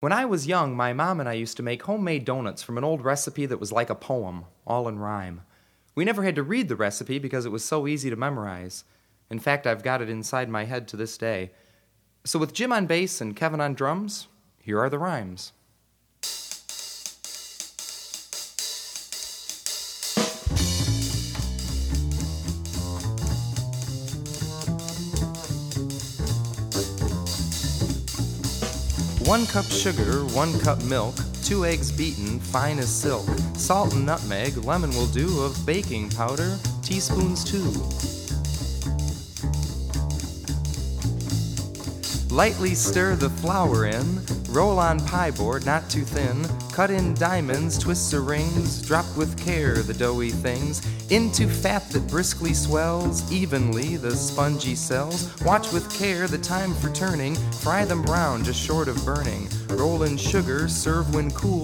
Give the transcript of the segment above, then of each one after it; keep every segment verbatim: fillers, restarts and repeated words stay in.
When I was young, my mom and I used to make homemade donuts from an old recipe that was like a poem, all in rhyme. We never had to read the recipe because it was so easy to memorize. In fact, I've got it inside my head to this day. So with Jim on bass and Kevin on drums, here are the rhymes. One cup sugar, one cup milk, two eggs beaten, fine as silk, salt and nutmeg, lemon will do, of baking powder, teaspoons two. Lightly stir the flour in, roll on pie board, not too thin, cut in diamonds, twists or rings, drop with care the doughy things, into fat that briskly swells, evenly the spongy cells, watch with care the time for turning, fry them brown just short of burning, roll in sugar, serve when cool,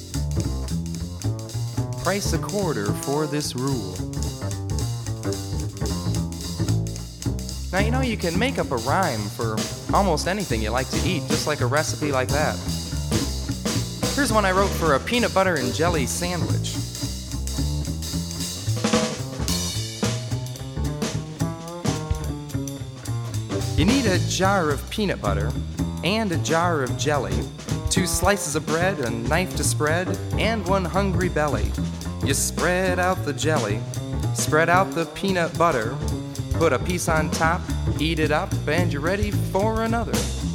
price a quarter for this rule. Now, you know, you can make up a rhyme for almost anything you like to eat, just like a recipe like that. Here's one I wrote for a peanut butter and jelly sandwich. You need a jar of peanut butter and a jar of jelly, two slices of bread, a knife to spread, and one hungry belly. You spread out the jelly, spread out the peanut butter, put a piece on top, eat it up, and you're ready for another.